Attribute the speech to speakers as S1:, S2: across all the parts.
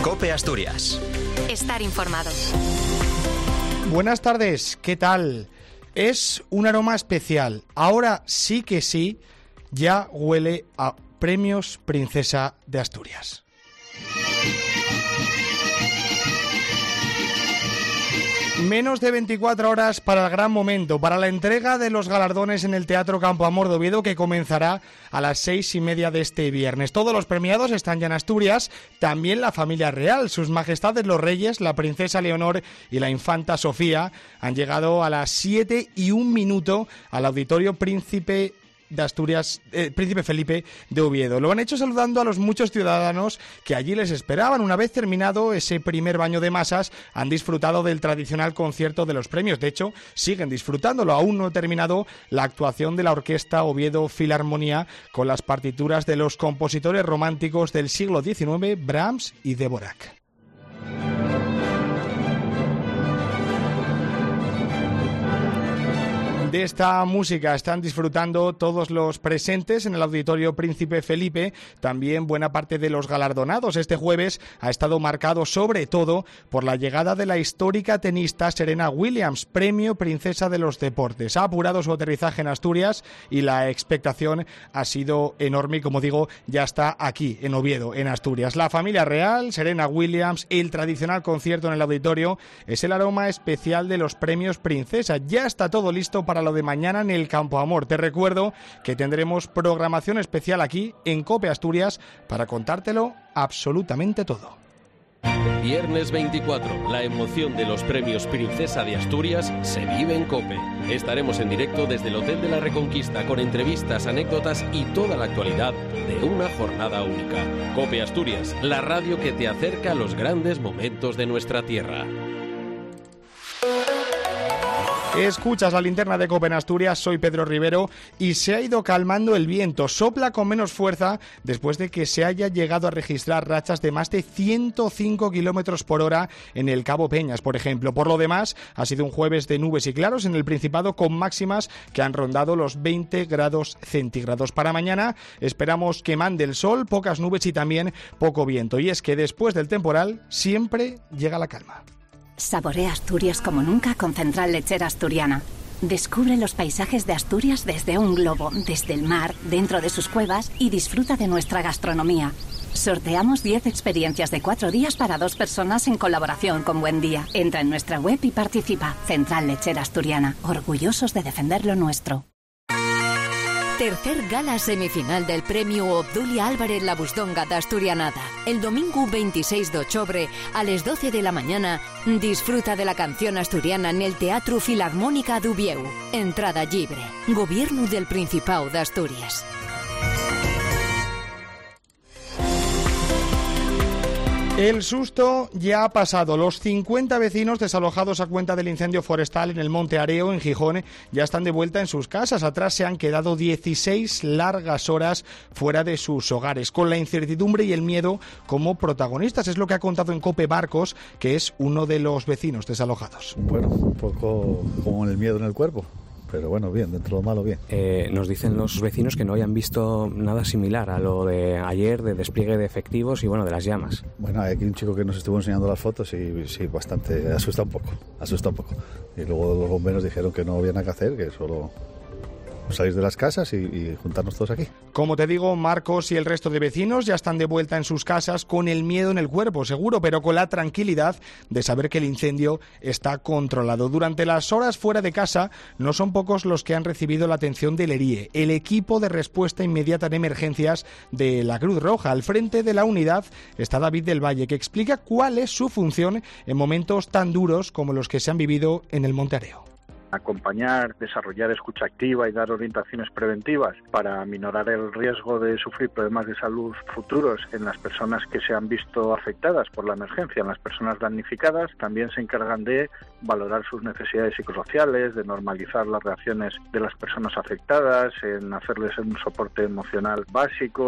S1: COPE Asturias.
S2: Estar informado.
S3: Buenas tardes, ¿qué tal? Es un aroma especial. Ahora sí que sí, ya huele a Premios Princesa de Asturias. Menos de 24 horas para el gran momento, para la entrega de los galardones en el Teatro Campo Amor de Oviedo, que comenzará a las 6:30 de este viernes. Todos los premiados están ya en Asturias, también la familia real. Sus majestades los reyes, la princesa Leonor y la infanta Sofía han llegado a las 7:01 al Auditorio Príncipe de Asturias, Príncipe Felipe de Oviedo. Lo han hecho saludando a los muchos ciudadanos que allí les esperaban. Una vez terminado ese primer baño de masas, han disfrutado del tradicional concierto de los premios. De hecho, siguen disfrutándolo. Aún no ha terminado la actuación de la Orquesta Oviedo Filarmonía con las partituras de los compositores románticos del siglo XIX, Brahms y Dvorak. De esta música están disfrutando todos los presentes en el Auditorio Príncipe Felipe, también buena parte de los galardonados. Este jueves ha estado marcado sobre todo por la llegada de la histórica tenista Serena Williams, premio Princesa de los Deportes. Ha apurado su aterrizaje en Asturias y la expectación ha sido enorme y, como digo, ya está aquí en Oviedo, en Asturias. La familia real, Serena Williams, el tradicional concierto en el auditorio, es el aroma especial de los premios Princesa. Ya está todo listo para lo de mañana en el Campo Amor. Te recuerdo que tendremos programación especial aquí en COPE Asturias para contártelo absolutamente todo.
S4: Viernes 24, la emoción de los premios Princesa de Asturias se vive en COPE. Estaremos en directo desde el Hotel de la Reconquista con entrevistas, anécdotas y toda la actualidad de una jornada única. COPE Asturias, la radio que te acerca a los grandes momentos de nuestra tierra.
S3: Escuchas la linterna de COPE en Asturias, soy Pedro Rivero y se ha ido calmando el viento, sopla con menos fuerza después de que se haya llegado a registrar rachas de más de 105 kilómetros por hora en el Cabo Peñas, por ejemplo. Por lo demás, ha sido un jueves de nubes y claros en el Principado con máximas que han rondado los 20 grados centígrados. Para mañana esperamos que mande el sol, pocas nubes y también poco viento. Y es que después del temporal siempre llega la calma.
S5: Saborea Asturias como nunca con Central Lechera Asturiana. Descubre los paisajes de Asturias desde un globo, desde el mar, dentro de sus cuevas y disfruta de nuestra gastronomía. Sorteamos 10 experiencias de 4 días para 2 personas en colaboración con Buen Día. Entra en nuestra web y participa. Central Lechera Asturiana, orgullosos de defender lo nuestro.
S2: Tercer gala semifinal del premio Obdulia Álvarez La Busdonga de Asturianada. El domingo 26 de octubre a las 12 de la mañana disfruta de la canción asturiana en el Teatro Filarmónica de Ubieu. Entrada libre. Gobierno del Principado de Asturias.
S3: El susto ya ha pasado. Los 50 vecinos desalojados a cuenta del incendio forestal en el Monte Areo, en Gijón, ya están de vuelta en sus casas. Atrás se han quedado 16 largas horas fuera de sus hogares, con la incertidumbre y el miedo como protagonistas. Es lo que ha contado en COPE Barcos, que es uno de los vecinos desalojados.
S6: Bueno, un poco como el miedo en el cuerpo. Pero bueno, bien, dentro de lo malo, bien.
S7: Nos dicen los vecinos que no hayan visto nada similar a lo de ayer, de despliegue de efectivos y bueno, de las llamas.
S6: Bueno, hay aquí un chico que nos estuvo enseñando las fotos y sí, bastante, asusta un poco. Y luego los bomberos dijeron que no había nada que hacer, que solo salir de las casas y juntarnos todos aquí.
S3: Como te digo, Marcos y el resto de vecinos ya están de vuelta en sus casas con el miedo en el cuerpo, seguro, pero con la tranquilidad de saber que el incendio está controlado. Durante las horas fuera de casa, no son pocos los que han recibido la atención del ERIE, el equipo de respuesta inmediata en emergencias de la Cruz Roja. Al frente de la unidad está David del Valle, que explica cuál es su función en momentos tan duros como los que se han vivido en el Monte Areo.
S8: Acompañar, desarrollar escucha activa y dar orientaciones preventivas para minorar el riesgo de sufrir problemas de salud futuros en las personas que se han visto afectadas por la emergencia, en las personas damnificadas. También se encargan de valorar sus necesidades psicosociales, de normalizar las reacciones de las personas afectadas, en hacerles un soporte emocional básico.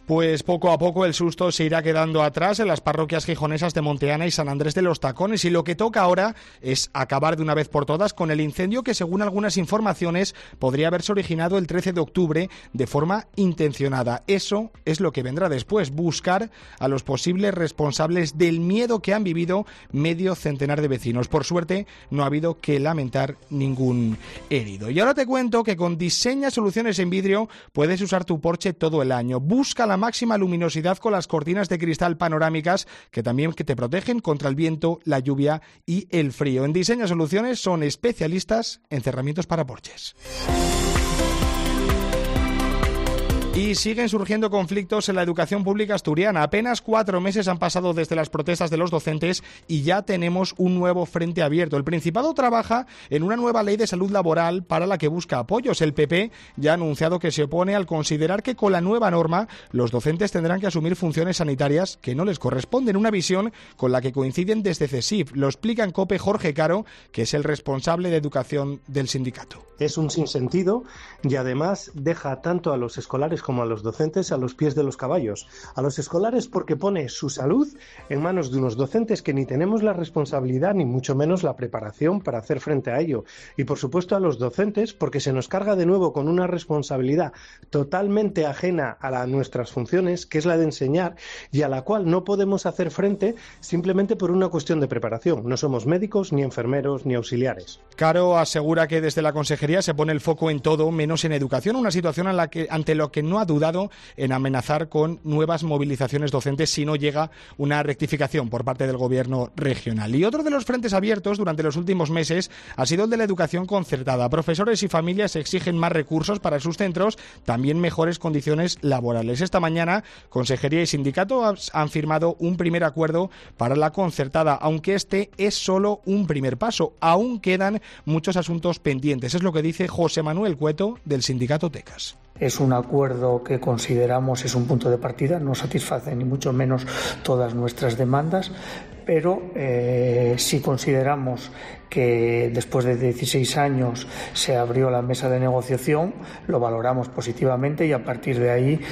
S3: Pues poco a poco el susto se irá quedando atrás en las parroquias gijonesas de Monteana y San Andrés de los Tacones, y lo que toca ahora es acabar de una vez por todas con el incendio que, según algunas informaciones, podría haberse originado el 13 de octubre de forma intencionada. Eso es lo que vendrá después, buscar a los posibles responsables del miedo que han vivido medio centenar de vecinos. Por suerte, no ha habido que lamentar ningún herido. Y ahora te cuento que con Diseña Soluciones en Vidrio puedes usar tu Porsche todo el año. Busca la máxima luminosidad con las cortinas de cristal panorámicas que también te protegen contra el viento, la lluvia y el frío. En Diseña Soluciones son especialistas en cerramientos para Porsches. Y siguen surgiendo conflictos en la educación pública asturiana. Apenas 4 meses han pasado desde las protestas de los docentes y ya tenemos un nuevo frente abierto. El Principado trabaja en una nueva ley de salud laboral para la que busca apoyos. El PP ya ha anunciado que se opone al considerar que con la nueva norma los docentes tendrán que asumir funciones sanitarias que no les corresponden. Una visión con la que coinciden desde CESIF. Lo explica en COPE Jorge Caro, que es el responsable de educación del sindicato.
S1: Es un sinsentido y además deja tanto a los escolares como a los docentes a los pies de los caballos. A los escolares porque pone su salud en manos de unos docentes que ni tenemos la responsabilidad ni mucho menos la preparación para hacer frente a ello. Y por supuesto a los docentes porque se nos carga de nuevo con una responsabilidad totalmente ajena a nuestras funciones, que es la de enseñar, y a la cual no podemos hacer frente simplemente por una cuestión de preparación. No somos médicos, ni enfermeros, ni auxiliares.
S3: Caro asegura que desde la consejería se pone el foco en todo menos en educación, una situación ante lo que no ha dudado en amenazar con nuevas movilizaciones docentes si no llega una rectificación por parte del gobierno regional. Y otro de los frentes abiertos durante los últimos meses ha sido el de la educación concertada. Profesores y familias exigen más recursos para sus centros, también mejores condiciones laborales. Esta mañana, Consejería y Sindicato han firmado un primer acuerdo para la concertada, aunque este es solo un primer paso. Aún quedan muchos asuntos pendientes. Es lo que dice José Manuel Cueto del sindicato Tecas.
S9: Es un acuerdo que consideramos es un punto de partida, no satisface ni mucho menos todas nuestras demandas, pero si consideramos que después de 16 años se abrió la mesa de negociación, lo valoramos positivamente y a partir de ahí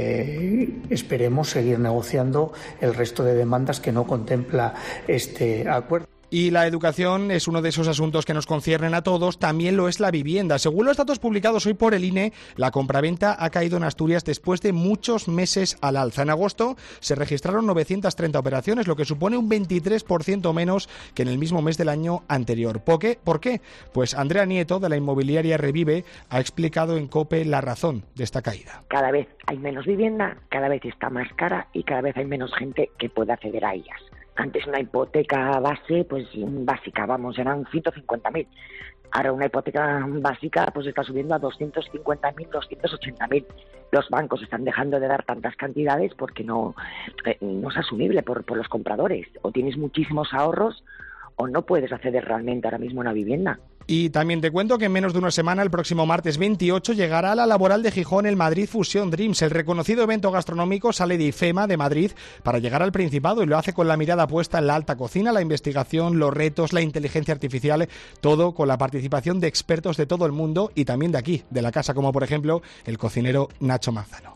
S9: esperemos seguir negociando el resto de demandas que no contempla este acuerdo.
S3: Y la educación es uno de esos asuntos que nos conciernen a todos, también lo es la vivienda. Según los datos publicados hoy por el INE, la compraventa ha caído en Asturias después de muchos meses al alza. En agosto se registraron 930 operaciones, lo que supone un 23% menos que en el mismo mes del año anterior. ¿Por qué? Pues Andrea Nieto, de la inmobiliaria Revive, ha explicado en COPE la razón de esta caída.
S10: Cada vez hay menos vivienda, cada vez está más cara y cada vez hay menos gente que pueda acceder a ellas. Antes una hipoteca base, pues básica, eran 150.000. Ahora una hipoteca básica pues está subiendo a 250.000, 280.000. Los bancos están dejando de dar tantas cantidades porque no es asumible por los compradores. O tienes muchísimos ahorros o no puedes acceder realmente ahora mismo a una vivienda.
S3: Y también te cuento que en menos de una semana, el próximo martes 28, llegará a la Laboral de Gijón el Madrid Fusion Dreams. El reconocido evento gastronómico sale de IFEMA de Madrid para llegar al Principado y lo hace con la mirada puesta en la alta cocina, la investigación, los retos, la inteligencia artificial, todo con la participación de expertos de todo el mundo y también de aquí, de la casa, como por ejemplo el cocinero Nacho Manzano.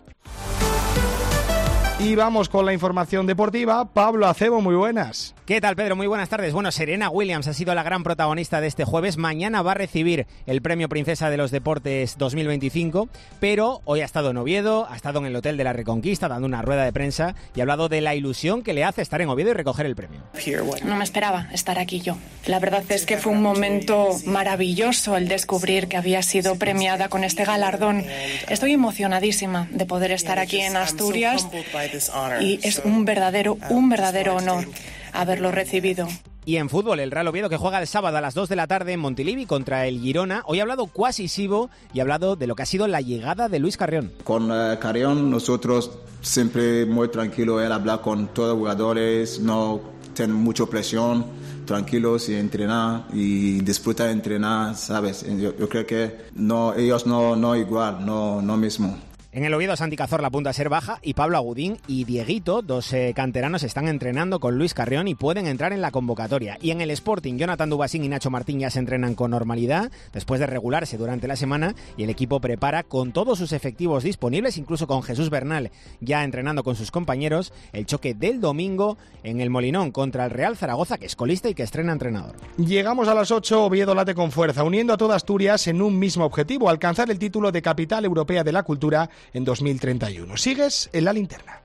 S3: Y vamos con la información deportiva. Pablo Acebo, muy buenas.
S11: ¿Qué tal, Pedro? Muy buenas tardes. Bueno, Serena Williams ha sido la gran protagonista de este jueves. Mañana va a recibir el Premio Princesa de los Deportes 2025, pero hoy ha estado en Oviedo, ha estado en el Hotel de la Reconquista dando una rueda de prensa y ha hablado de la ilusión que le hace estar en Oviedo y recoger el premio.
S12: No me esperaba estar aquí yo. La verdad es que fue un momento maravilloso el descubrir que había sido premiada con este galardón. Estoy emocionadísima de poder estar aquí en Asturias y es un verdadero honor haberlo recibido.
S11: Y en fútbol, el Real Oviedo, que juega el sábado a las 2 de la tarde en Montilivi contra el Girona. Hoy ha hablado Cuasi Sibo y ha hablado de lo que ha sido la llegada de Luis Carrión.
S13: Con Carrión nosotros siempre muy tranquilo, él habla con todos los jugadores, no tiene mucha presión, tranquilos y entrenar y disfruta de entrenar, ¿sabes? Yo creo que ellos no igual, no mismo.
S11: En el Oviedo, Santi Cazorla apunta a ser baja y Pablo Agudín y Dieguito, dos canteranos, están entrenando con Luis Carrión y pueden entrar en la convocatoria. Y en el Sporting, Jonathan Dubasín y Nacho Martín ya se entrenan con normalidad después de regularse durante la semana y el equipo prepara con todos sus efectivos disponibles, incluso con Jesús Bernal ya entrenando con sus compañeros, el choque del domingo en el Molinón contra el Real Zaragoza, que es colista y que estrena entrenador.
S3: Llegamos a las 8, Oviedo late con fuerza, uniendo a toda Asturias en un mismo objetivo, alcanzar el título de Capital Europea de la Cultura en 2031. Sigues en la linterna.